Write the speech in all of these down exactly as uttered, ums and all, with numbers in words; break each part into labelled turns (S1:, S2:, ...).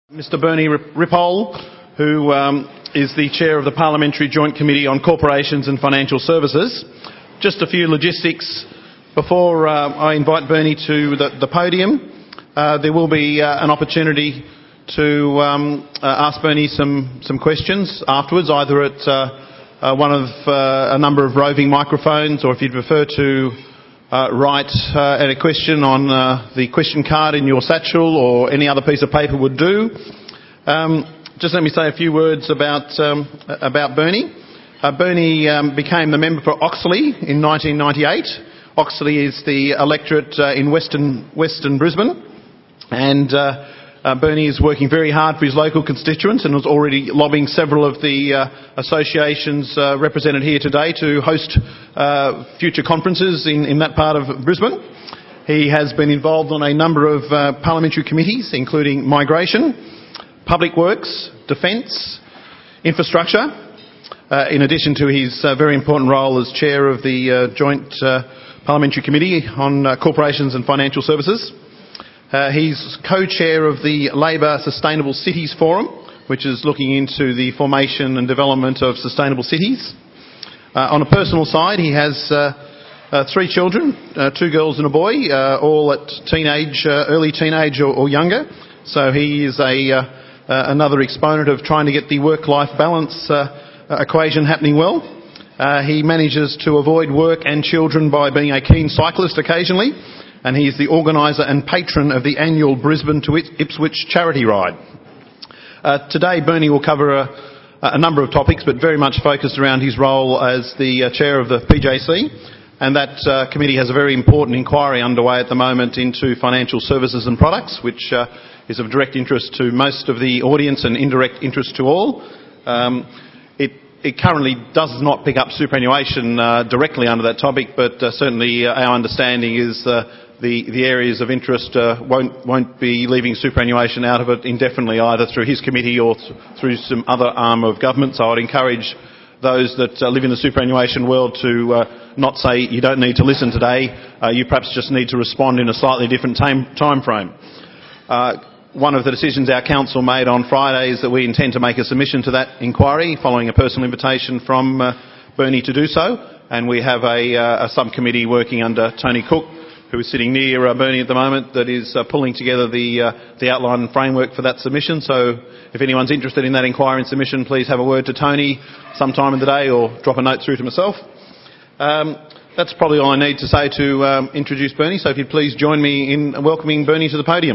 S1: Mister Bernie Ripoll, who um, is the chair of the Parliamentary Joint Committee on Corporations and Financial Services. Just a few logistics before uh, I invite Bernie to the, the podium. Uh, there will be uh, an opportunity to um, uh, ask Bernie some, some questions afterwards, either at uh, uh, one of uh, a number of roving microphones, or if you'd prefer to Uh, write uh, a question on uh, the question card in your satchel or any other piece of paper would do. Um, just let me say a few words about um, about Bernie. Uh, Bernie um, became the member for Oxley in nineteen ninety-eight. Oxley is the electorate uh, in Western Western Brisbane, and uh, uh, Bernie is working very hard for his local constituents and was already lobbying several of the uh, associations uh, represented here today to host uh, future conferences in, in that part of Brisbane. He has been involved on a number of uh, parliamentary committees, including migration, public works, defence, infrastructure, uh, in addition to his uh, very important role as chair of the uh, Joint uh, Parliamentary Committee on uh, Corporations and Financial Services. Uh, he's co-chair of the Labor Sustainable Cities Forum, which is looking into the formation and development of sustainable cities. Uh, on a personal side, he has uh, uh, three children, uh, two girls and a boy, uh, all at teenage, uh, early teenage or, or younger. So he is a uh, uh, another exponent of trying to get the work-life balance uh, equation happening well. Uh, he manages to avoid work and children by being a keen cyclist occasionally, and he is the organiser and patron of the annual Brisbane to Ipswich charity ride. Uh, today, Bernie will cover a, a number of topics, but very much focused around his role as the uh, chair of the P J C, and that uh, committee has a very important inquiry underway at the moment into financial services and products, which uh, is of direct interest to most of the audience and indirect interest to all. Um, it, it currently does not pick up superannuation uh, directly under that topic, but uh, certainly uh, our understanding is uh, The, the areas of interest uh, won't, won't be leaving superannuation out of it indefinitely, either through his committee or th- through some other arm of government. So I'd encourage those that uh, live in the superannuation world to uh, not say you don't need to listen today, uh, you perhaps just need to respond in a slightly different time, time frame. Uh, one of the decisions our council made on Friday is that we intend to make a submission to that inquiry following a personal invitation from uh, Bernie to do so, and we have a, uh, a subcommittee working under Tony Cook, who is sitting near uh, Bernie at the moment, that is uh, pulling together the uh, the outline and framework for that submission. So if anyone's interested in that inquiry and submission, please have a word to Tony sometime in the day or drop a note through to myself. Um, that's probably all I need to say to um, introduce Bernie, so if you'd please join me in welcoming Bernie to the podium.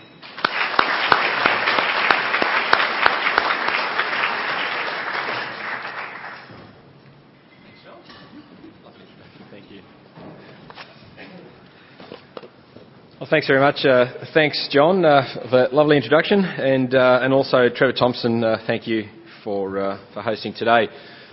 S2: Well, thanks very much. Uh, thanks, John, uh, for that lovely introduction, and uh, and also Trevor Thompson. Uh, thank you for uh, for hosting today.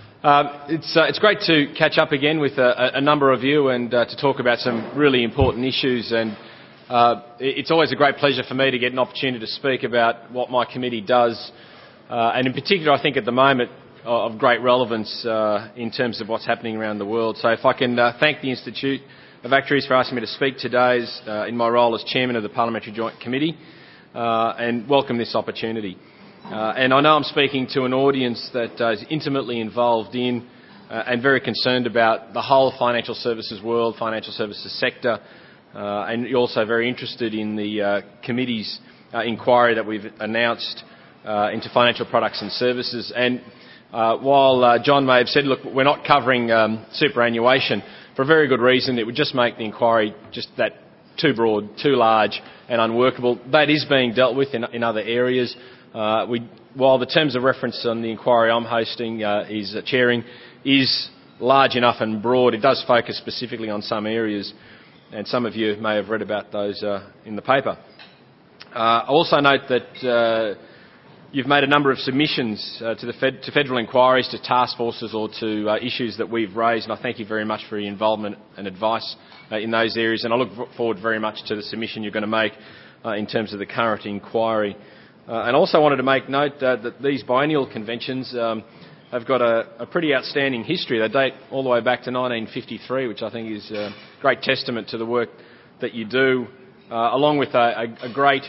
S2: Uh, it's uh, it's great to catch up again with a, a number of you and uh, to talk about some really important issues. And uh, it's always a great pleasure for me to get an opportunity to speak about what my committee does, uh, and in particular, I think at the moment of great relevance uh, in terms of what's happening around the world. So if I can uh, thank the Institute of Actuaries for asking me to speak today uh, in my role as chairman of the Parliamentary Joint Committee, uh, and welcome this opportunity. Uh, and I know I'm speaking to an audience that uh, is intimately involved in uh, and very concerned about the whole financial services world, financial services sector, uh, and you're also very interested in the uh, committee's uh, inquiry that we've announced uh, into financial products and services. And uh, while uh, John may have said, look, we're not covering um, superannuation, for a very good reason. It would just make the inquiry just that too broad, too large and unworkable. That is being dealt with in, in other areas. Uh, we, while the terms of reference on the inquiry I'm hosting, uh, is uh, chairing, is large enough and broad, it does focus specifically on some areas, and some of you may have read about those uh, in the paper. Uh, I also note that uh, you've made a number of submissions uh, to the fed, to federal inquiries, to task forces or to uh, issues that we've raised, and I thank you very much for your involvement and advice uh, in those areas, and I look forward very much to the submission you're going to make uh, in terms of the current inquiry. Uh, and also wanted to make note uh, that these biennial conventions um, have got a, a pretty outstanding history. They date all the way back to nineteen fifty-three, which I think is a great testament to the work that you do, uh, along with a, a, a great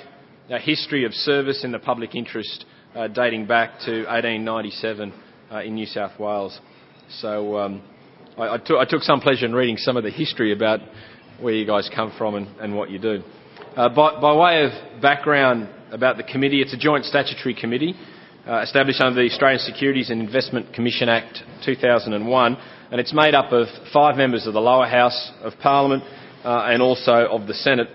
S2: a history of service in the public interest uh, dating back to eighteen ninety-seven uh, in New South Wales. So um, I, I, took, I took some pleasure in reading some of the history about where you guys come from and, and what you do. Uh, by, by way of background about the committee, it's a joint statutory committee uh, established under the Australian Securities and Investment Commission Act two thousand one, and it's made up of five members of the lower house of Parliament uh, and also of the Senate,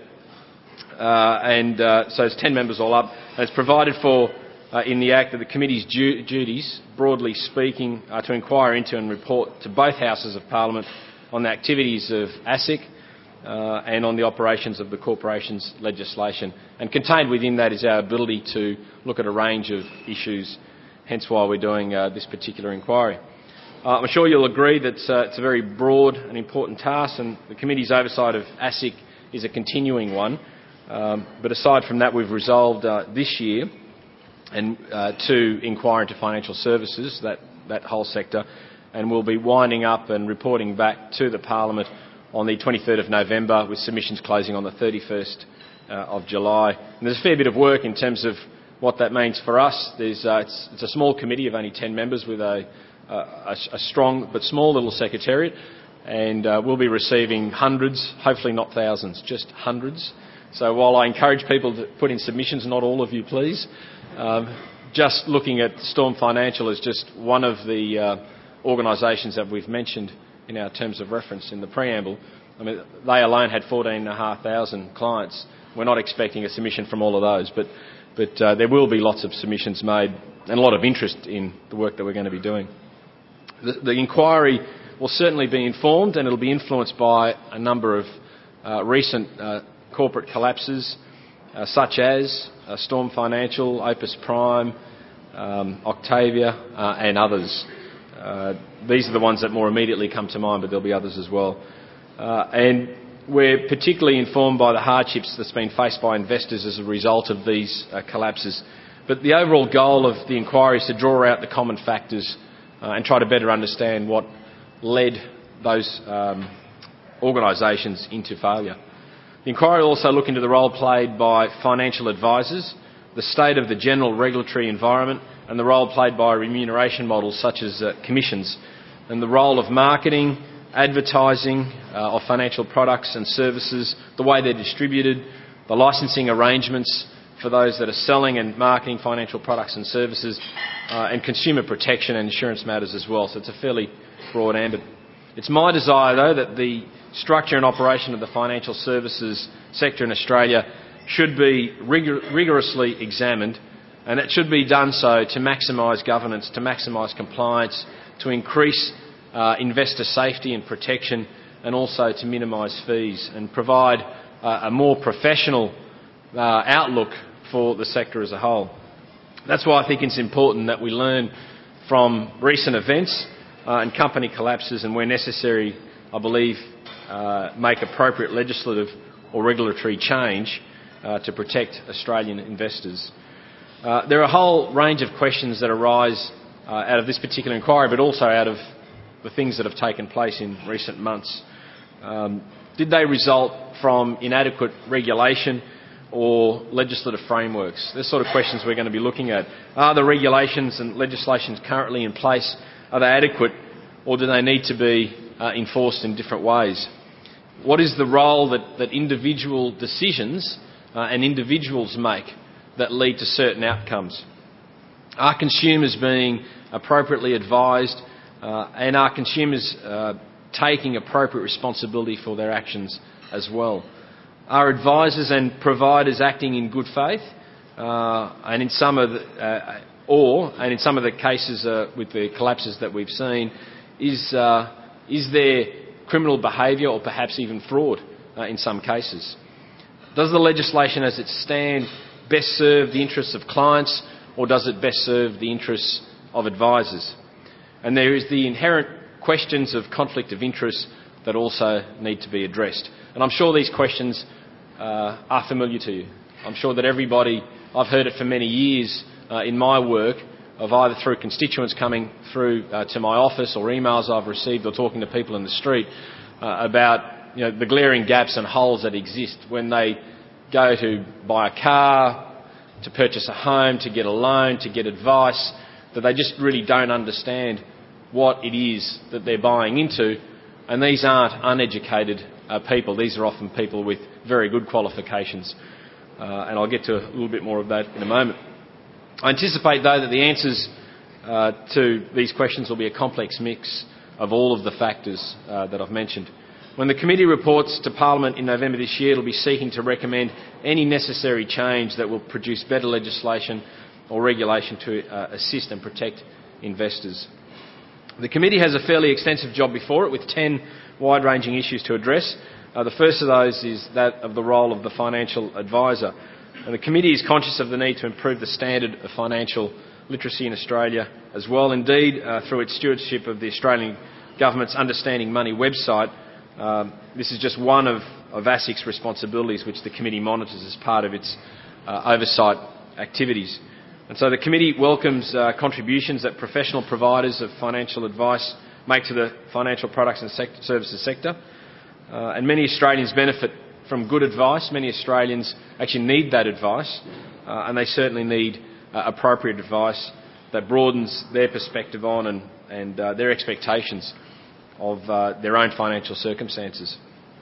S2: uh, and uh, so it's ten members all up. And it's provided for uh, in the Act that the committee's du- duties, broadly speaking, are to inquire into and report to both houses of Parliament on the activities of ASIC, Uh, and on the operations of the corporation's legislation. And contained within that is our ability to look at a range of issues, hence why we're doing uh, this particular inquiry. Uh, I'm sure you'll agree that uh, it's a very broad and important task, and the committee's oversight of ASIC is a continuing one. Um, but aside from that, we've resolved uh, this year and uh, to inquire into financial services, that, that whole sector, and we'll be winding up and reporting back to the Parliament on the twenty-third of November, with submissions closing on the thirty-first uh, of July. And there's a fair bit of work in terms of what that means for us. There's, uh, it's, it's a small committee of only ten members with a, a, a strong but small little secretariat, and uh, we'll be receiving hundreds, hopefully not thousands, just hundreds. So while I encourage people to put in submissions, not all of you please, um, just looking at Storm Financial as just one of the uh, organisations that we've mentioned in our terms of reference in the preamble. I mean, they alone had fourteen thousand five hundred clients. We're not expecting a submission from all of those, but, but uh, there will be lots of submissions made and a lot of interest in the work that we're going to be doing. The, the inquiry will certainly be informed, and it'll be influenced by a number of uh, recent uh, corporate collapses, uh, such as uh, Storm Financial, Opus Prime, um, Octavia, uh, and others. Uh, these are the ones that more immediately come to mind, but there'll be others as well. Uh, and we're particularly informed by the hardships that's been faced by investors as a result of these uh, collapses. But the overall goal of the inquiry is to draw out the common factors uh, and try to better understand what led those um, organisations into failure. The inquiry will also look into the role played by financial advisors, the state of the general regulatory environment, and the role played by remuneration models such as uh, commissions, and the role of marketing, advertising uh, of financial products and services, the way they're distributed, the licensing arrangements for those that are selling and marketing financial products and services, uh, and consumer protection and insurance matters as well. So it's a fairly broad ambit. It's my desire, though, that the structure and operation of the financial services sector in Australia should be rigor- rigorously examined, and it should be done so to maximise governance, to maximise compliance, to increase uh, investor safety and protection, and also to minimise fees and provide uh, a more professional uh, outlook for the sector as a whole. That's why I think it's important that we learn from recent events uh, and company collapses, and where necessary, I believe, uh, make appropriate legislative or regulatory change uh, to protect Australian investors. Uh, there are a whole range of questions that arise uh, out of this particular inquiry, but also out of the things that have taken place in recent months. Um, did they result from inadequate regulation or legislative frameworks? They're sort of questions we're going to be looking at. Are the regulations and legislations currently in place, are they adequate, or do they need to be uh, enforced in different ways? What is the role that, that individual decisions uh, and individuals make that lead to certain outcomes? Are consumers being appropriately advised, uh, and are consumers uh, taking appropriate responsibility for their actions as well? Are advisors and providers acting in good faith, uh, and in some of the, uh, or and in some of the cases uh, with the collapses that we've seen, is uh, is there criminal behaviour or perhaps even fraud uh, in some cases? Does the legislation as it stands best serve the interests of clients, or does it best serve the interests of advisors? And there is the inherent questions of conflict of interest that also need to be addressed. And I'm sure these questions uh, are familiar to you. I'm sure that everybody, I've heard it for many years uh, in my work, of either through constituents coming through uh, to my office, or emails I've received, or talking to people in the street uh, about, you know, the glaring gaps and holes that exist when they go to buy a car, to purchase a home, to get a loan, to get advice, that they just really don't understand what it is that they're buying into. And these aren't uneducated uh, people. These are often people with very good qualifications. Uh, and I'll get to a little bit more of that in a moment. I anticipate, though, that the answers uh, to these questions will be a complex mix of all of the factors uh, that I've mentioned. When the committee reports to Parliament in November this year, it will be seeking to recommend any necessary change that will produce better legislation or regulation to uh, assist and protect investors. The committee has a fairly extensive job before it, with ten wide-ranging issues to address. Uh, the first of those is that of the role of the financial advisor. And the committee is conscious of the need to improve the standard of financial literacy in Australia as well. Indeed, uh, through its stewardship of the Australian Government's Understanding Money website, um, this is just one of, of ASIC's responsibilities which the committee monitors as part of its uh, oversight activities. And so the committee welcomes uh, contributions that professional providers of financial advice make to the financial products and sect- services sector. Uh, and many Australians benefit from good advice. Many Australians actually need that advice, uh, and they certainly need uh, appropriate advice that broadens their perspective on and, and uh, their expectations of uh, their own financial circumstances.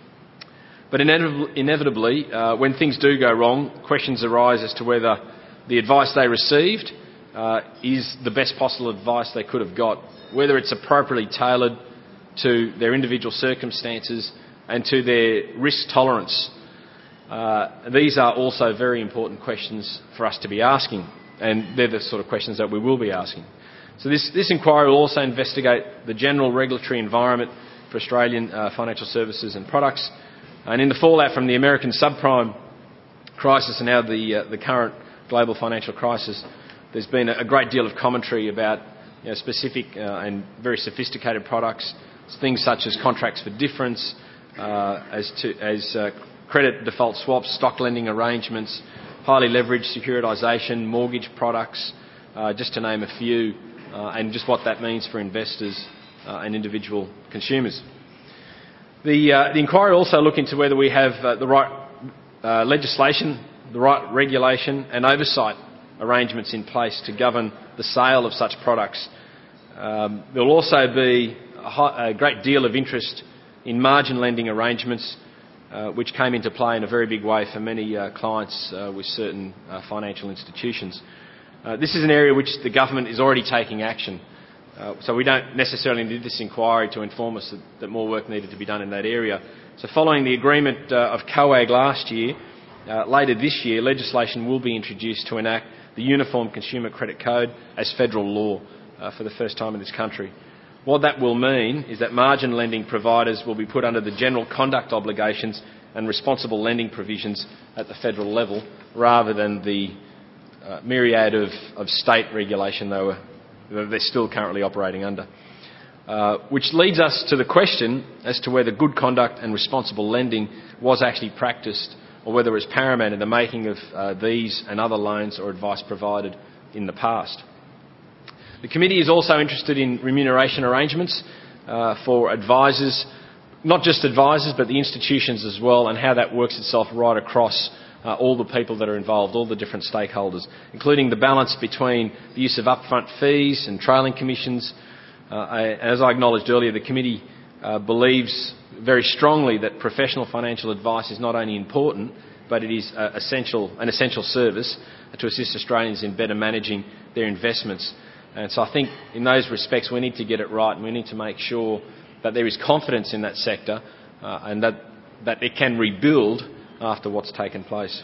S2: But inevitably, inevitably uh, when things do go wrong, questions arise as to whether the advice they received uh, is the best possible advice they could have got, whether it's appropriately tailored to their individual circumstances and to their risk tolerance. Uh, these are also very important questions for us to be asking, and they're the sort of questions that we will be asking. So this, this inquiry will also investigate the general regulatory environment for Australian uh, financial services and products. And in the fallout from the American subprime crisis and now the, uh, the current global financial crisis, there's been a great deal of commentary about you know, specific uh, and very sophisticated products, things such as contracts for difference, uh, as, to, as uh, credit default swaps, stock lending arrangements, highly leveraged securitisation, mortgage products, uh, just to name a few, uh, and just what that means for investors uh, and individual consumers. The, uh, the inquiry also looked into whether we have uh, the right uh, legislation, the right regulation and oversight arrangements in place to govern the sale of such products. Um, there will also be a, high, a great deal of interest in margin lending arrangements, uh, which came into play in a very big way for many uh, clients uh, with certain uh, financial institutions. Uh, this is an area which the government is already taking action. Uh, so we don't necessarily need this inquiry to inform us that, that more work needed to be done in that area. So following the agreement uh, of COAG last year, uh, later this year legislation will be introduced to enact the Uniform Consumer Credit Code as federal law uh, for the first time in this country. What that will mean is that margin lending providers will be put under the general conduct obligations and responsible lending provisions at the federal level rather than the uh, myriad of, of state regulation they were they're still currently operating under. Uh, which leads us to the question as to whether good conduct and responsible lending was actually practiced or whether it was paramount in the making of uh, these and other loans or advice provided in the past. The committee is also interested in remuneration arrangements uh, for advisors, not just advisors but the institutions as well, and how that works itself right across Uh, all the people that are involved, all the different stakeholders, including the balance between the use of upfront fees and trailing commissions. Uh, I, as I acknowledged earlier, the committee uh, believes very strongly that professional financial advice is not only important, but it is uh, essential, an essential service to assist Australians in better managing their investments. And so I think in those respects we need to get it right, and we need to make sure that there is confidence in that sector uh, and that, that it can rebuild after what's taken place.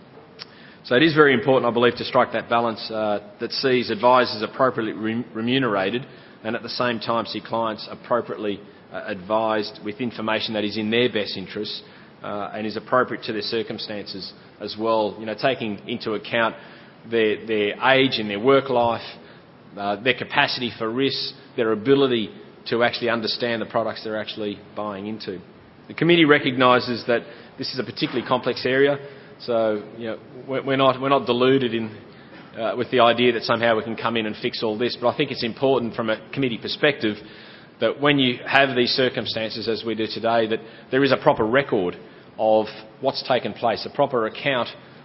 S2: So it is very important, I believe, to strike that balance uh, that sees advisors appropriately re- remunerated and at the same time see clients appropriately uh, advised with information that is in their best interests uh, and is appropriate to their circumstances as well, you know, taking into account their, their age and their work life, uh, their capacity for risk, their ability to actually understand the products they're actually buying into. The committee recognises that this is a particularly complex area, so you know, we're not, we're not deluded in, uh, with the idea that somehow we can come in and fix all this, but I think it's important from a committee perspective that when you have these circumstances as we do today, that there is a proper record of what's taken place, a proper account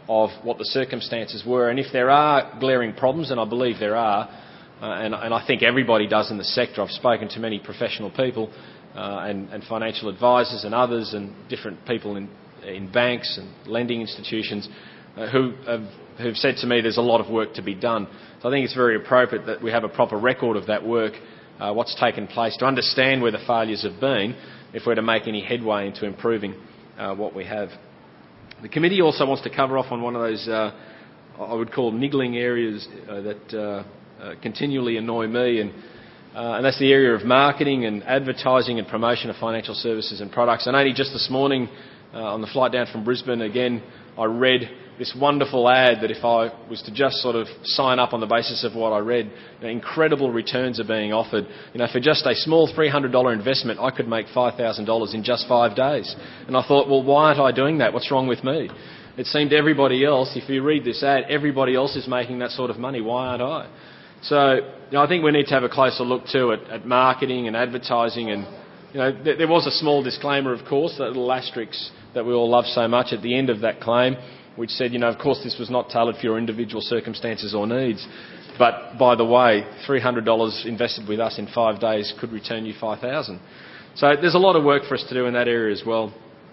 S2: of what the circumstances were. And if there are glaring problems, and I believe there are, uh, and, and I think everybody does in the sector, I've spoken to many professional people uh, and, and financial advisors and others and different people in, in banks and lending institutions uh, who have who've said to me there's a lot of work to be done. So I think it's very appropriate that we have a proper record of that work, uh, what's taken place, to understand where the failures have been if we're to make any headway into improving uh, what we have. The committee also wants to cover off on one of those, uh, I would call niggling areas uh, that uh, uh, continually annoy me, and, uh, and that's the area of marketing and advertising and promotion of financial services and products. And only just this morning, uh, on the flight down from Brisbane, again, I read this wonderful ad that if I was to just sort of sign up on the basis of what I read, you know, incredible returns are being offered. You know, for just a small three hundred dollars investment, I could make five thousand dollars in just five days. And I thought, well, why aren't I doing that? What's wrong with me? It seemed everybody else, if you read this ad, everybody else is making that sort of money. Why aren't I? So, you know, I think we need to have a closer look too at, at marketing and advertising. And, you know, th- there was a small disclaimer, of course, that little asterisk that we all love so much at the end of that claim, which said, you know, of course this was not tailored for your individual circumstances or needs. But, by the way, three hundred dollars invested with us in five days could return you five thousand dollars. So there's a lot of work for us to do in that area as well.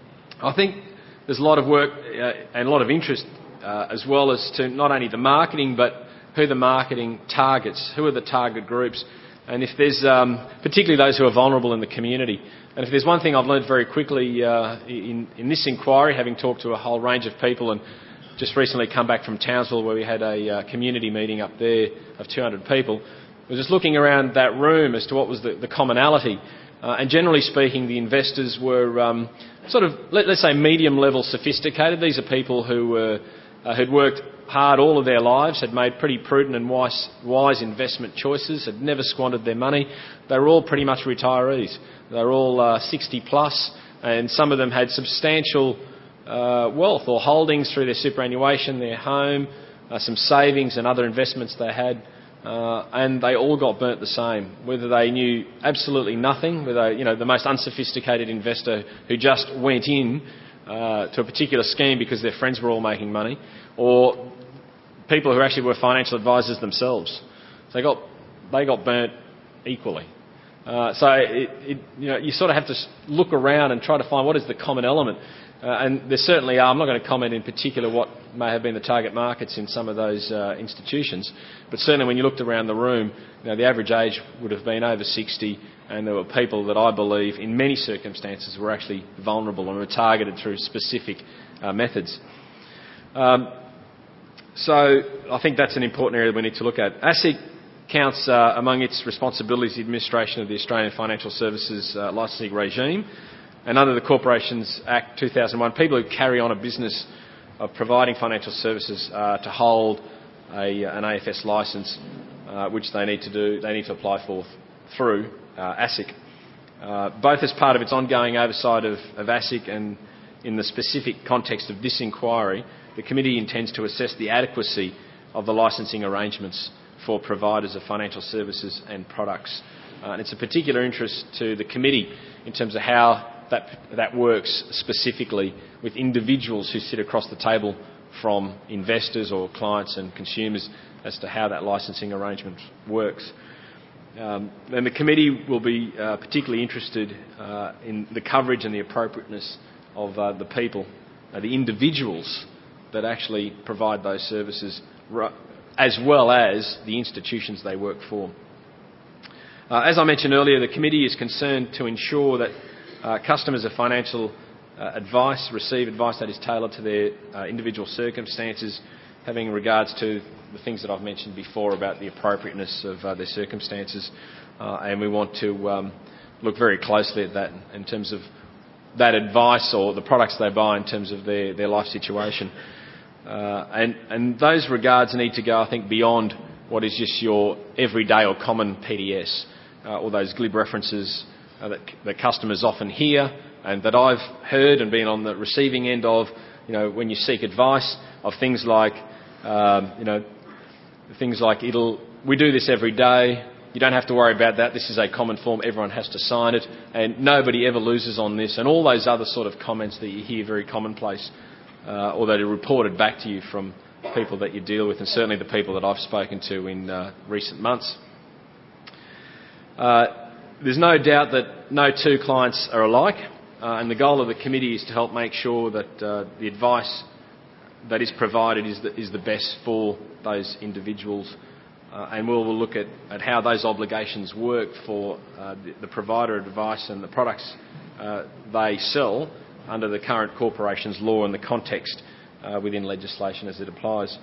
S2: I think there's a lot of work uh, and a lot of interest uh, as well as to not only the marketing, but who the marketing targets, who are the target groups, and if there's, um, particularly those who are vulnerable in the community. And if there's one thing I've learned very quickly uh, in, in this inquiry, having talked to a whole range of people, and just recently come back from Townsville where we had a uh, community meeting up there of two hundred people, was just looking around that room as to what was the, the commonality. Uh, and generally speaking, the investors were um, sort of, let, let's say, medium-level sophisticated. These are people who were, uh, had worked hard all of their lives, had made pretty prudent and wise, wise investment choices, had never squandered their money. They were all pretty much retirees. They were all uh, sixty plus, and some of them had substantial uh, wealth or holdings through their superannuation, their home, uh, some savings and other investments they had, uh, and they all got burnt the same. Whether they knew absolutely nothing, whether you know the most unsophisticated investor who just went in uh, to a particular scheme because their friends were all making money, or people who actually were financial advisors themselves. So they got they got burnt equally. Uh, so it, it, you know you sort of have to look around and try to find what is the common element. Uh, and there certainly are. I'm not going to comment in particular what may have been the target markets in some of those uh, institutions, but certainly when you looked around the room, you know, the average age would have been over sixty, and there were people that I believe in many circumstances were actually vulnerable and were targeted through specific uh, methods. Um, so I think that's an important area that we need to look at. ASIC counts uh, among its responsibilities the administration of the Australian Financial Services uh, licensing regime, and under the Corporations Act two thousand one, people who carry on a business of providing financial services uh, to hold a, an A F S licence, uh, which they need to do, they need to apply for through uh, ASIC. Uh, both as part of its ongoing oversight of, of ASIC and in the specific context of this inquiry, the committee intends to assess the adequacy of the licensing arrangements for providers of financial services and products. Uh, and it's a particular interest to the committee in terms of how that, that works specifically with individuals who sit across the table from investors or clients and consumers as to how that licensing arrangement works. Um, and the committee will be uh, particularly interested uh, in the coverage and the appropriateness of uh, the people, uh, the individuals that actually provide those services, as well as the institutions they work for. Uh, as I mentioned earlier, the committee is concerned to ensure that uh, customers of financial uh, advice receive advice that is tailored to their uh, individual circumstances, having regards to the things that I've mentioned before about the appropriateness of uh, their circumstances. Uh, and we want to um, look very closely at that in terms of that advice or the products they buy in terms of their, their life situation. Uh, and, and those regards need to go, I think, beyond what is just your everyday or common P D S, uh, or those glib references uh, that, that customers often hear and that I've heard and been on the receiving end of, you know, when you seek advice of things like, um, you know, things like it'll, we do this every day, you don't have to worry about that, this is a common form, everyone has to sign it, and nobody ever loses on this, and all those other sort of comments that you hear very commonplace. uh, or that are reported back to you from people that you deal with, and certainly the people that I've spoken to in uh, recent months. Uh, there's no doubt that no two clients are alike, uh, and the goal of the committee is to help make sure that uh, the advice that is provided is the, is the best for those individuals, uh, and we'll look at, at how those obligations work for uh, the, the provider of advice and the products uh, they sell under the current corporations law and the context uh, within legislation as it applies.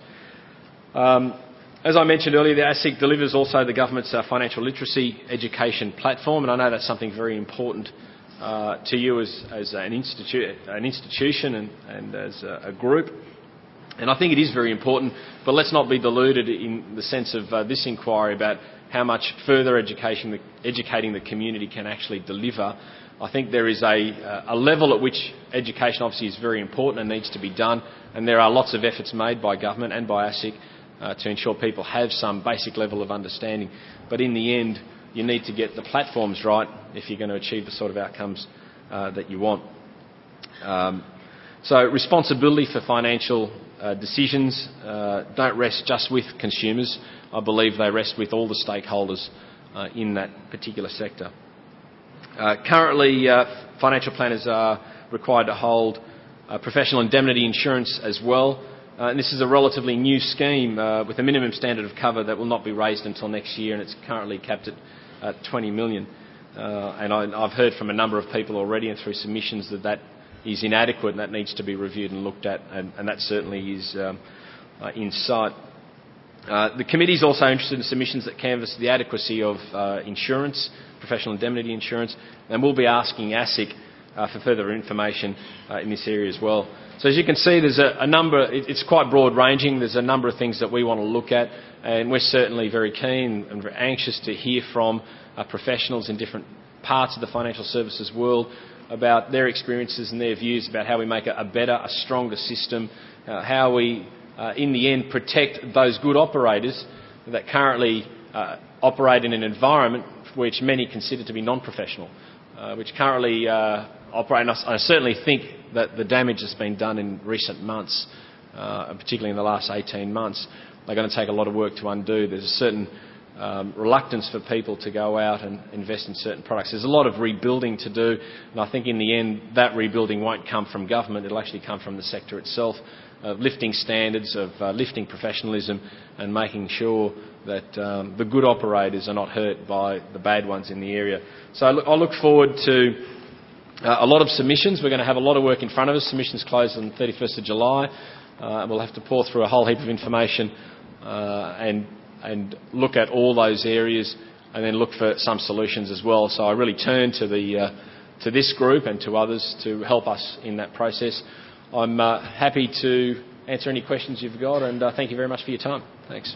S2: Um, as I mentioned earlier, the ASIC delivers also the government's uh, financial literacy education platform, and I know that's something very important uh, to you as, as an, institu- an institution and, and as a, a group. And I think it is very important, but let's not be deluded in the sense of uh, this inquiry about how much further education, the, educating the community can actually deliver. I think there is a, a level at which education obviously is very important and needs to be done, and there are lots of efforts made by government and by ASIC uh, to ensure people have some basic level of understanding. But in the end, you need to get the platforms right if you're going to achieve the sort of outcomes uh, that you want. Um, so responsibility for financial uh, decisions uh, don't rest just with consumers. I believe they rest with all the stakeholders uh, in that particular sector. Uh, currently, uh, financial planners are required to hold uh, professional indemnity insurance as well. Uh, and this is a relatively new scheme uh, with a minimum standard of cover that will not be raised until next year, and it's currently capped at uh, twenty million dollars. Uh, and I, I've heard from a number of people already and through submissions that that is inadequate and that needs to be reviewed and looked at, and, and that certainly is um, uh, in sight. Uh, the committee is also interested in submissions that canvass the adequacy of uh, insurance, professional indemnity insurance, and we'll be asking ASIC uh, for further information uh, in this area as well. So as you can see, there's a, a number, it, it's quite broad ranging, there's a number of things that we want to look at, and we're certainly very keen and very anxious to hear from uh, professionals in different parts of the financial services world about their experiences and their views about how we make a, a better, a stronger system, uh, how we Uh, in the end, protect those good operators that currently uh, operate in an environment which many consider to be non-professional, uh, which currently uh, operate. And I, I certainly think that the damage that's been done in recent months, uh, particularly in the last eighteen months, they're going to take a lot of work to undo. There's a certain um, reluctance for people to go out and invest in certain products. There's a lot of rebuilding to do, and I think in the end that rebuilding won't come from government. It'll actually come from the sector itself, of lifting standards, of uh, lifting professionalism and making sure that um, the good operators are not hurt by the bad ones in the area. So I look, I look forward to uh, a lot of submissions. We're going to have a lot of work in front of us. Submissions close on the thirty-first of July. Uh, we'll have to pour through a whole heap of information uh, and, and look at all those areas and then look for some solutions as well. So I really turn to, the, uh, to this group and to others to help us in that process. I'm uh, happy to answer any questions you've got, and uh, thank you very much for your time. Thanks.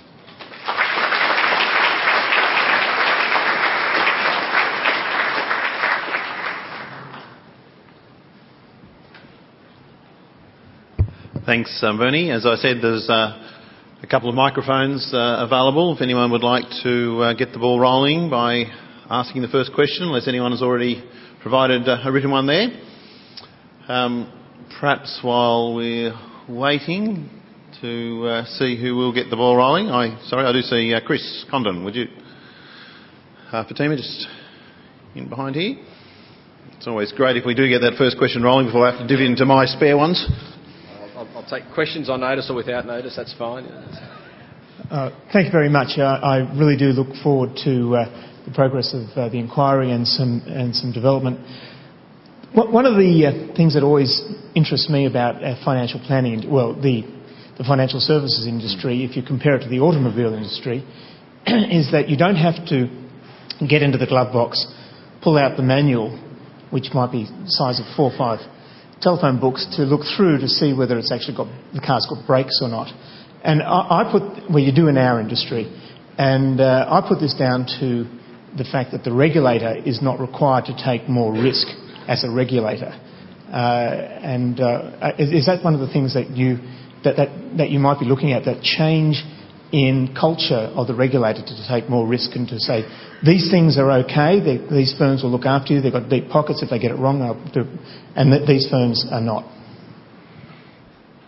S1: Thanks, uh, Bernie. As I said, there's uh, a couple of microphones uh, available if anyone would like to uh, get the ball rolling by asking the first question, unless anyone has already provided uh, a written one there. Um, Perhaps while we're waiting to uh, see who will get the ball rolling, I sorry, I do see uh, Chris Condon. Would you, uh, Fatima, just in behind here? It's always great if we do get that first question rolling before I have to divvy into my spare ones.
S2: I'll, I'll take questions on notice or without notice. That's fine.
S3: Uh, thank you very much. Uh, I really do look forward to uh, the progress of uh, the inquiry and some and some development. One of the uh, things that always interests me about uh, financial planning, well, the, the financial services industry, if you compare it to the automobile industry, is that you don't have to get into the glove box, pull out the manual, which might be the size of four or five telephone books, to look through to see whether it's actually got, the car's got brakes or not. And I, I put, well, you do in our industry, and uh, I put this down to the fact that the regulator is not required to take more risk as a regulator. Uh, and uh, is, is that one of the things that you that, that, that you might be looking at, that change in culture of the regulator to take more risk and to say, these things are okay, they, these firms will look after you, they've got deep pockets, if they get it wrong, they'll do, and that these firms are not?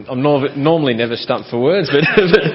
S2: I'm nor- normally never stumped for words, but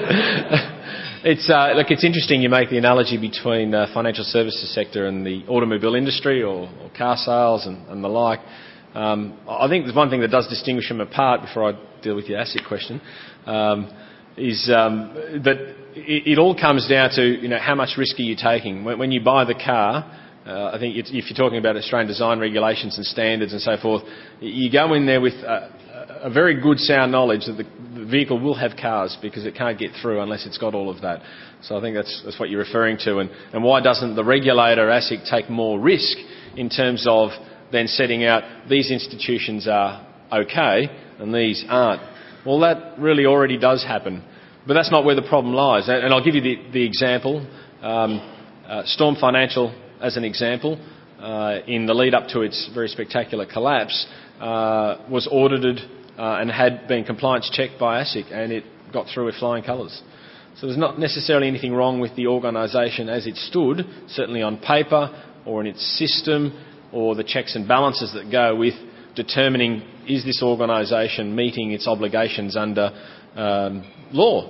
S2: it's uh, look, it's interesting you make the analogy between the financial services sector and the automobile industry or, or car sales and, and the like. Um, I think there's one thing that does distinguish them apart before I deal with your ASIC question, um, is um, that it, it all comes down to, you know, how much risk are you taking? When, when you buy the car, uh, I think it's, if you're talking about Australian design regulations and standards and so forth, you go in there with a, a very good sound knowledge that the, the vehicle will have cars because it can't get through unless it's got all of that. So I think that's, that's what you're referring to. And, and why doesn't the regulator, ASIC, take more risk in terms of then setting out these institutions are okay and these aren't? Well, that really already does happen. But that's not where the problem lies. And I'll give you the, the example. Um, uh, Storm Financial, as an example, uh, in the lead up to its very spectacular collapse, uh, was audited uh, and had been compliance checked by ASIC, and it got through with flying colours. So there's not necessarily anything wrong with the organisation as it stood, certainly on paper or in its system, or the checks and balances that go with determining, is this organisation meeting its obligations under um, law?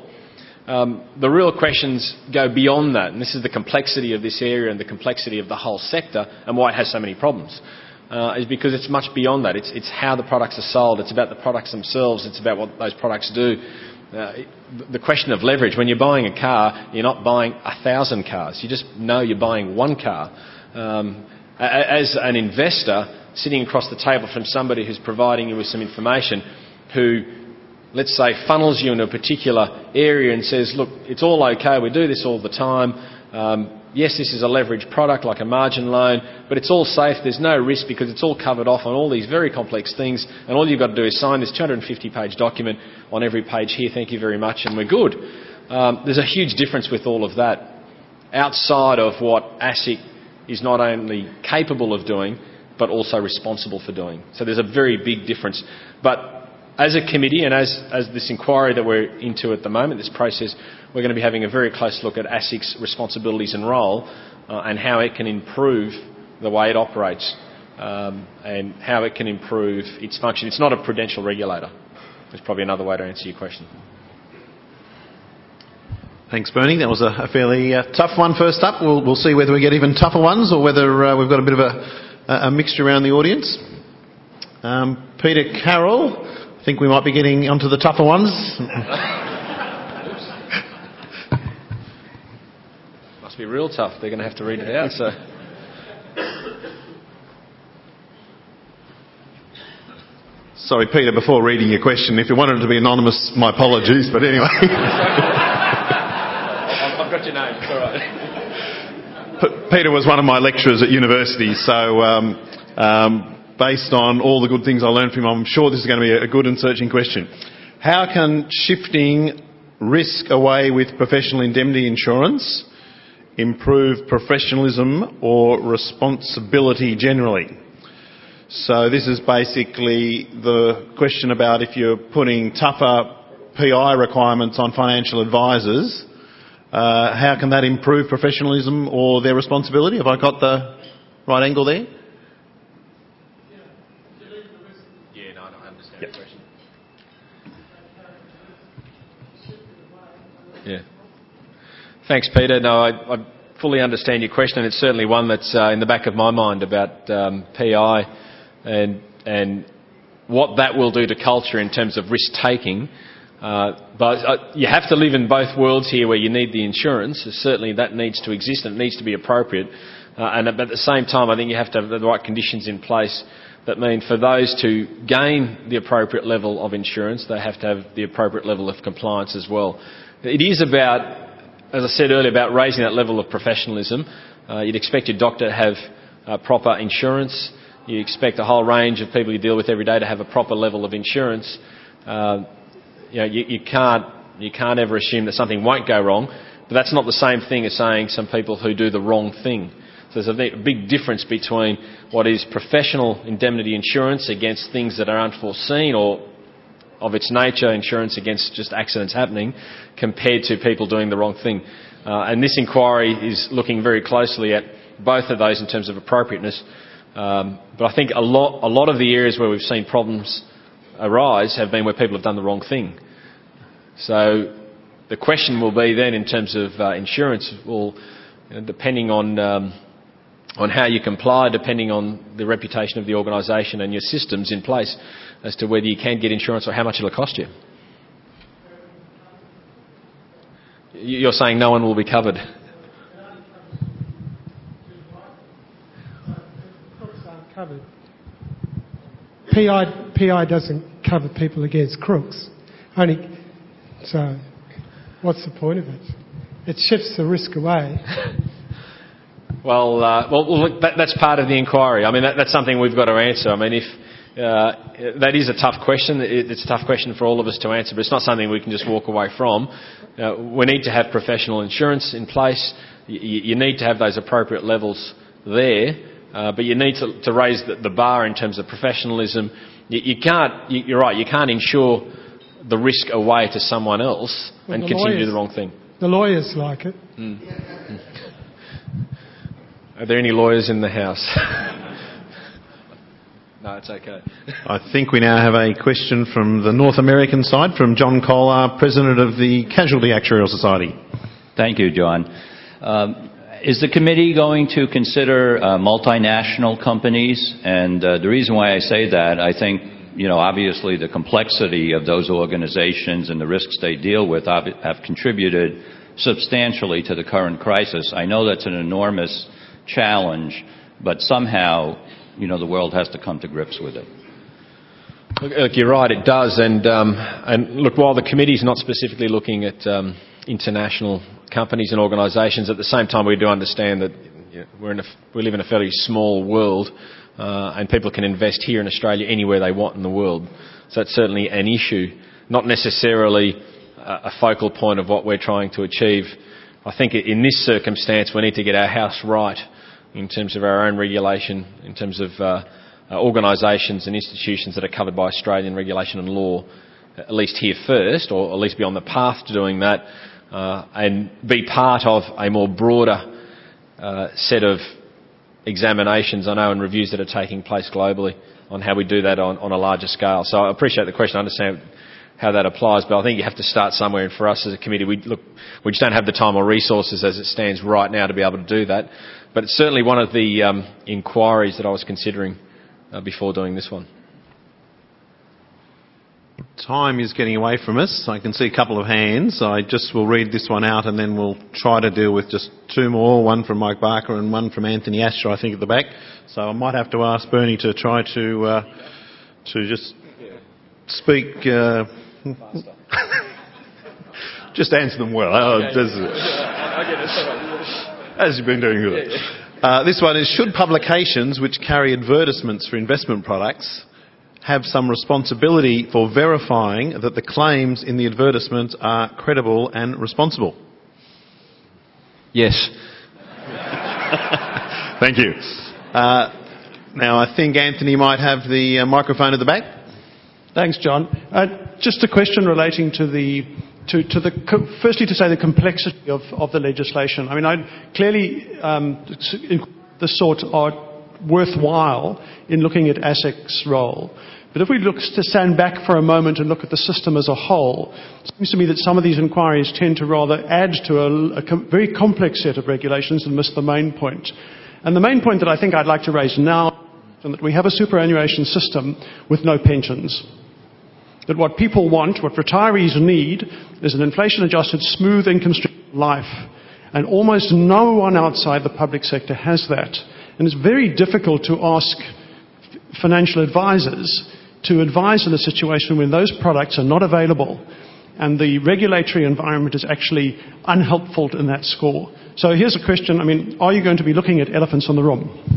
S2: Um, the real questions go beyond that, and this is the complexity of this area and the complexity of the whole sector and why it has so many problems, uh, is because it's much beyond that. It's, it's how the products are sold, it's about the products themselves, it's about what those products do. Uh, the question of leverage, when you're buying a car, you're not buying a thousand cars, you just know you're buying one car. Um, As an investor, sitting across the table from somebody who's providing you with some information, who, let's say, funnels you in a particular area and says, look, it's all okay, we do this all the time, um, yes, this is a leveraged product like a margin loan, but it's all safe, there's no risk because it's all covered off on all these very complex things, and all you've got to do is sign this two hundred fifty page document on every page here, thank you very much, and we're good. Um, there's a huge difference with all of that outside of what ASIC is not only capable of doing, but also responsible for doing. So there's a very big difference. But as a committee and as, as this inquiry that we're into at the moment, this process, we're going to be having a very close look at ASIC's responsibilities and role uh, and how it can improve the way it operates um, and how it can improve its function. It's not a prudential regulator. There's probably another way to answer your question.
S1: Thanks, Bernie. That was a, a fairly uh, tough one first up. We'll, we'll see whether we get even tougher ones or whether uh, we've got a bit of a, a mixture around the audience. Um, Peter Carroll, I think we might be getting onto the tougher ones.
S2: Must be real tough. They're going to have to read it out. So.
S1: Sorry, Peter, before reading your question, if you wanted it to be anonymous, my apologies, but anyway.
S2: I've got your name, it's all right.
S1: P- Peter was one of my lecturers at university, so um, um, based on all the good things I learned from him, I'm sure this is going to be a good and searching question. How can shifting risk away with professional indemnity insurance improve professionalism or responsibility generally? So this is basically the question about if you're putting tougher P I requirements on financial advisors, uh, how can that improve professionalism or their responsibility? Have I got the right angle there?
S2: Yeah, no, I don't understand
S1: yep.
S2: the question. Yeah. Thanks, Peter. No, I, I fully understand your question. It's certainly one that's uh, in the back of my mind about um, P I and and what that will do to culture in terms of risk-taking. Uh, but uh, you have to live in both worlds here where you need the insurance. So certainly that needs to exist and it needs to be appropriate. Uh, and at the same time, I think you have to have the right conditions in place that mean for those to gain the appropriate level of insurance, they have to have the appropriate level of compliance as well. It is about, as I said earlier, about raising that level of professionalism. Uh, you'd expect your doctor to have uh, proper insurance. You expect a whole range of people you deal with every day to have a proper level of insurance. Uh, you know, you, you can't you can't ever assume that something won't go wrong, but that's not the same thing as saying some people who do the wrong thing. So there's a big difference between what is professional indemnity insurance against things that are unforeseen or of its nature insurance against just accidents happening compared to people doing the wrong thing. Uh, and this inquiry is looking very closely at both of those in terms of appropriateness. Um, but I think a lot, a lot of the areas where we've seen problems arise have been where people have done the wrong thing. So the question will be then, in terms of uh, insurance, well, you know, depending on um, on how you comply, depending on the reputation of the organisation and your systems in place, as to whether you can get insurance or how much it'll cost you. You're saying no one will be covered?
S4: Crooks aren't covered. P I, P I doesn't cover people against crooks. Only, so what's the point of it? It shifts the risk away.
S2: Well, uh, well, look, that, that's part of the inquiry. I mean, that, that's something we've got to answer. I mean, if uh, that is a tough question, it, it's a tough question for all of us to answer, but it's not something we can just walk away from. Uh, we need to have professional insurance in place. You, you need to have those appropriate levels there, uh, but you need to, to raise the, the bar in terms of professionalism. You, you can't. You, you're right. You can't insure the risk away to someone else
S4: well,
S2: and continue
S4: lawyers,
S2: to do the wrong thing.
S4: The lawyers like it.
S2: Mm. Mm. Are there any lawyers in the house? No, it's okay.
S1: I think we now have a question from the North American side, from John Kohler, President of the Casualty Actuarial Society.
S5: Thank you, John. Um, is the committee going to consider uh, multinational companies? And uh, the reason why I say that, I think, you know, obviously the complexity of those organizations and the risks they deal with have contributed substantially to the current crisis. I know that's an enormous challenge, but somehow, you know, the world has to come to grips with it.
S2: Look, look you're right, it does. And, um, and look, while the committee's not specifically looking at um, international companies and organisations, at the same time we do understand that you know, we're in a, we live in a fairly small world, uh, and people can invest here in Australia anywhere they want in the world. So that's certainly an issue, not necessarily a, a focal point of what we're trying to achieve. I think in this circumstance we need to get our house right in terms of our own regulation, in terms of uh, uh, organisations and institutions that are covered by Australian regulation and law, at least here first, or at least be on the path to doing that, uh, and be part of a more broader uh, set of examinations, I know, and reviews that are taking place globally on how we do that on, on a larger scale. So I appreciate the question. I understand how that applies, but I think you have to start somewhere. And for us as a committee, we look, we just don't have the time or resources as it stands right now to be able to do that. But it's certainly one of the um, inquiries that I was considering uh, before doing this one.
S1: Time is getting away from us. I can see a couple of hands. I just will read this one out and then we'll try to deal with just two more, one from Mike Barker and one from Anthony Asher, I think, at the back. So I might have to ask Bernie to try to uh, to just speak... Uh, just answer them well. Okay. As you've been doing good. Uh, this one is, should publications which carry advertisements for investment products have some responsibility for verifying that the claims in the advertisements are credible and responsible?
S2: Yes.
S1: Thank you. Uh, now, I think Anthony might have the uh, microphone at the back.
S6: Thanks, John. Uh, just a question relating to the, to, to the, firstly to say the complexity of, of the legislation. I mean, I, clearly um, the sort are worthwhile in looking at ASIC's role. But if we look to stand back for a moment and look at the system as a whole, it seems to me that some of these inquiries tend to rather add to a, a com- very complex set of regulations and miss the main point. And the main point that I think I'd like to raise now is that we have a superannuation system with no pensions. That what people want, what retirees need, is an inflation-adjusted, smooth income stream life. And almost no one outside the public sector has that. And it's very difficult to ask financial advisors to advise in a situation when those products are not available and the regulatory environment is actually unhelpful in that score. So here's a question. I mean, are you going to be looking at elephants in the room?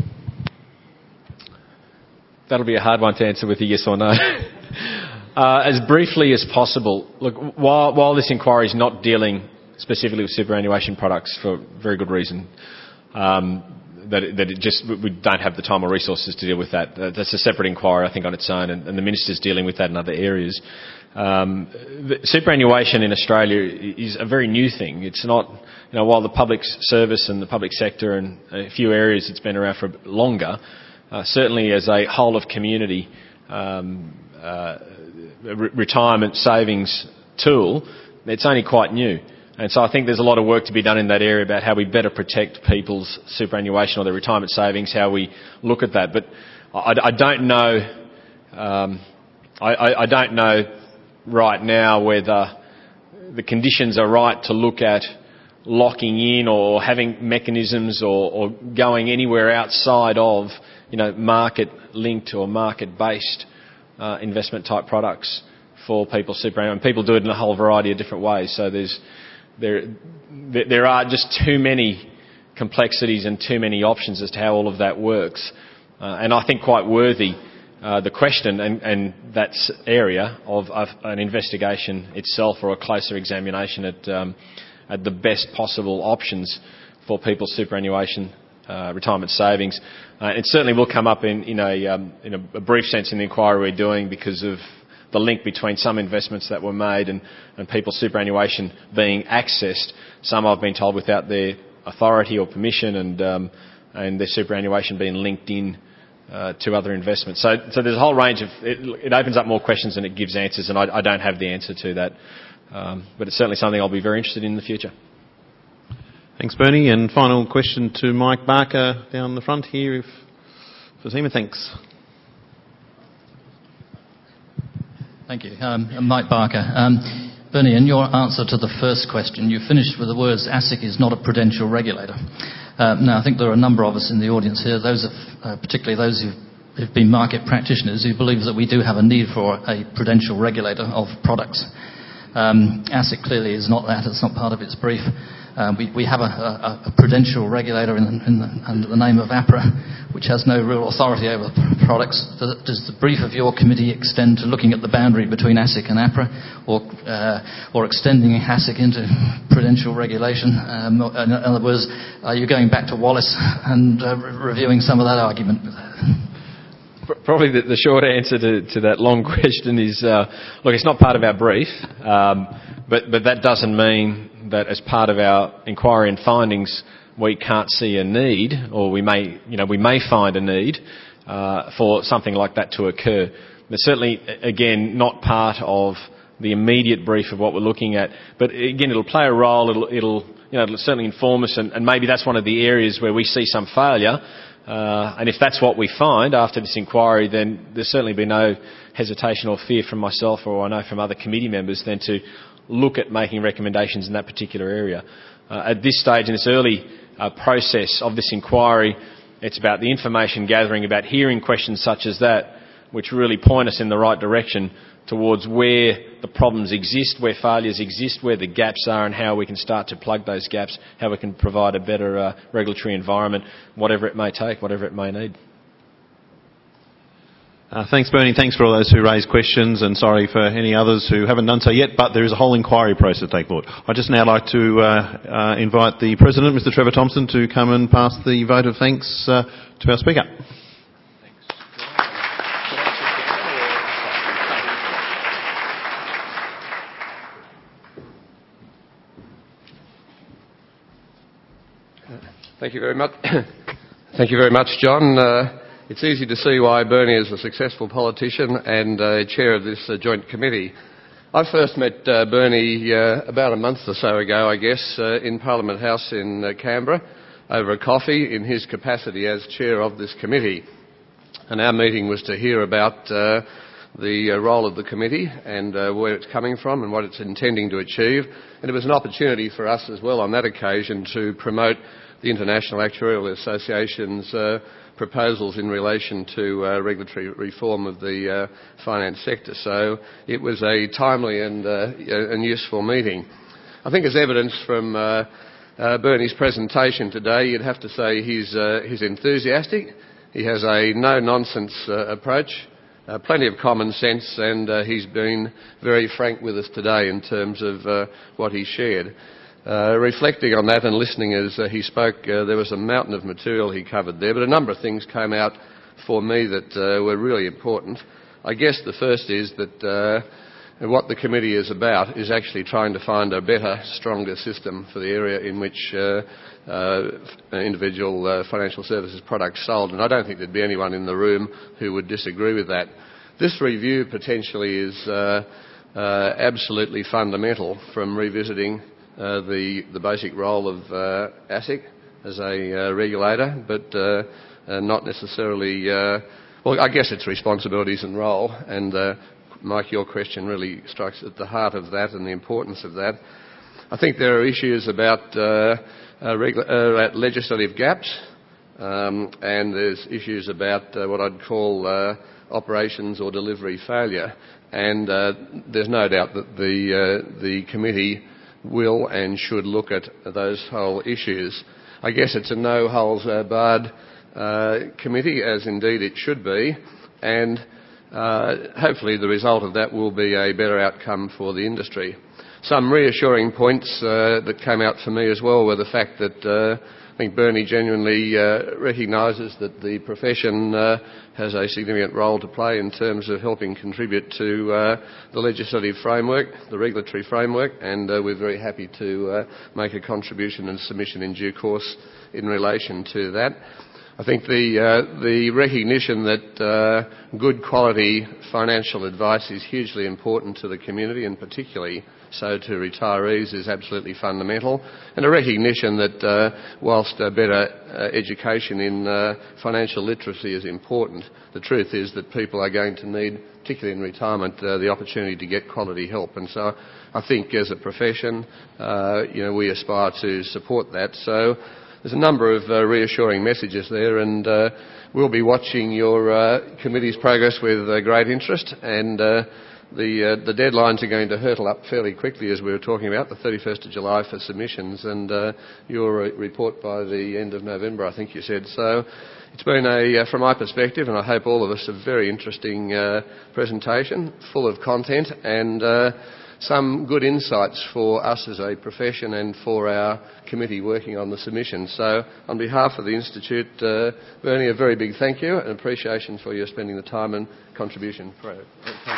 S2: That'll be a hard one to answer with a yes or no. uh, as briefly as possible, look, while, while this inquiry is not dealing specifically with superannuation products for very good reason, um, that it, that it just we don't have the time or resources to deal with that. That's a separate inquiry, I think, on its own, and, and the minister's dealing with that in other areas. Um, the superannuation in Australia is a very new thing. It's not, you know, while the public service and the public sector and a few areas it's been around for longer. Uh, certainly, as a whole of community, um, uh, re- retirement savings tool, it's only quite new. And so I think there's a lot of work to be done in that area about how we better protect people's superannuation or their retirement savings, how we look at that. But I, I don't know, um, I, I, I don't know right now whether the conditions are right to look at locking in or having mechanisms or, or going anywhere outside of, you know, market-linked or market-based uh, investment-type products for people's superannuation. People do it in a whole variety of different ways. So there's there there are just too many complexities and too many options as to how all of that works. Uh, and I think quite worthy uh, the question and, and that area of, of an investigation itself or a closer examination at, um, at the best possible options for people's superannuation uh, retirement savings. Uh, it certainly will come up in, in, a, um, in a, a brief sense in the inquiry we're doing because of the link between some investments that were made and, and people's superannuation being accessed, some I've been told without their authority or permission, and um, and their superannuation being linked in uh, to other investments. So, so there's a whole range of, it, it opens up more questions than it gives answers, and I, I don't have the answer to that. Um, but it's certainly something I'll be very interested in in the future.
S1: Thanks, Bernie. And final question to Mike Barker down the front here, if Fatima thanks.
S7: Thank you. Um, Mike Barker. Um, Bernie, in your answer to the first question, you finished with the words, ASIC is not a prudential regulator. Uh, now, I think there are a number of us in the audience here, those of, uh, particularly those who've, who've been market practitioners, who believe that we do have a need for a prudential regulator of products. Um, ASIC clearly is not that. It's not part of its brief. Um, we, we have a, a, a prudential regulator in, in the, under the name of APRA, which has no real authority over products. Does, does the brief of your committee extend to looking at the boundary between ASIC and APRA, or, uh, or extending ASIC into prudential regulation? Um, in other words, are you going back to Wallace and uh, re- reviewing some of that argument?
S2: Probably the, the short answer to, to that long question is, uh, look, it's not part of our brief, um, but, but that doesn't mean that as part of our inquiry and findings we can't see a need, or we may, you know, we may find a need uh, for something like that to occur. But certainly, again, not part of the immediate brief of what we're looking at. But again, it'll play a role. It'll, it'll you know, it'll certainly inform us, and, and maybe that's one of the areas where we see some failure. Uh, and if that's what we find after this inquiry, then there's certainly been no hesitation or fear from myself, or I know from other committee members, then to look at making recommendations in that particular area. Uh, at this stage, in this early uh, process of this inquiry, it's about the information gathering, about hearing questions such as that, which really point us in the right direction towards where the problems exist, where failures exist, where the gaps are, and how we can start to plug those gaps, how we can provide a better uh, regulatory environment, whatever it may take, whatever it may need.
S1: Uh, thanks, Bernie. Thanks for all those who raised questions, and sorry for any others who haven't done so yet, but there is a whole inquiry process to take forward. I'd just now like to uh, uh, invite the President, Mister Trevor Thompson, to come and pass the vote of thanks uh, to our Speaker.
S8: Thank you very much. Thank you very much, John. Uh, It's easy to see why Bernie is a successful politician and uh, chair of this uh, joint committee. I first met uh, Bernie uh, about a month or so ago, I guess, uh, in Parliament House in uh, Canberra over a coffee in his capacity as chair of this committee. And our meeting was to hear about uh, the uh, role of the committee and uh, where it's coming from and what it's intending to achieve. And it was an opportunity for us as well on that occasion to promote the International Actuarial Association's uh, proposals in relation to uh, regulatory reform of the uh, finance sector. So it was a timely and, uh, and useful meeting. I think as evidence from uh, uh, Bernie's presentation today, you'd have to say he's, uh, he's enthusiastic. He has a no-nonsense uh, approach, uh, plenty of common sense, and uh, he's been very frank with us today in terms of uh, what he shared. Uh, reflecting on that and listening as uh, he spoke, uh, there was a mountain of material he covered there, but a number of things came out for me that uh, were really important. I guess the first is that uh, what the committee is about is actually trying to find a better, stronger system for the area in which uh, uh, individual uh, financial services products sold, and I don't think there'd be anyone in the room who would disagree with that. this review potentially is uh, uh, absolutely fundamental from revisiting uh, the, the basic role of uh, ASIC as a uh, regulator, but uh, uh, not necessarily, uh, well, I guess its responsibilities and role. And uh, Mike, your question really strikes at the heart of that and the importance of that. I think there are issues about, uh, uh, regula- uh, about legislative gaps, um, and there's issues about uh, what I'd call uh, operations or delivery failure. And uh, there's no doubt that the, uh, the committee will and should look at those whole issues. I guess it's a no-holds-barred uh, committee, as indeed it should be, and uh, hopefully the result of that will be a better outcome for the industry. Some reassuring points uh, that came out for me as well were the fact that uh, I think Bernie genuinely uh, recognises that the profession uh, has a significant role to play in terms of helping contribute to uh, the legislative framework, the regulatory framework, and uh, we're very happy to uh, make a contribution and submission in due course in relation to that. I think the, uh, the recognition that uh, good quality financial advice is hugely important to the community, and particularly so to retirees, is absolutely fundamental, and a recognition that uh, whilst a better uh, education in uh, financial literacy is important, the truth is that people are going to need, particularly in retirement, uh, the opportunity to get quality help. And so I think as a profession, uh, you know, we aspire to support that. So there's a number of uh, reassuring messages there, and uh, we'll be watching your uh, committee's progress with uh, great interest. And uh, the uh, the deadlines are going to hurtle up fairly quickly, as we were talking about, the thirty-first of July for submissions, and uh, your uh, report by the end of November, I think you said. So it's been, a, uh, from my perspective, and I hope all of us, a very interesting uh, presentation, full of content and uh, some good insights for us as a profession and for our committee working on the submission. So on behalf of the Institute, uh, Bernie, a very big thank you and appreciation for your spending the time and contribution.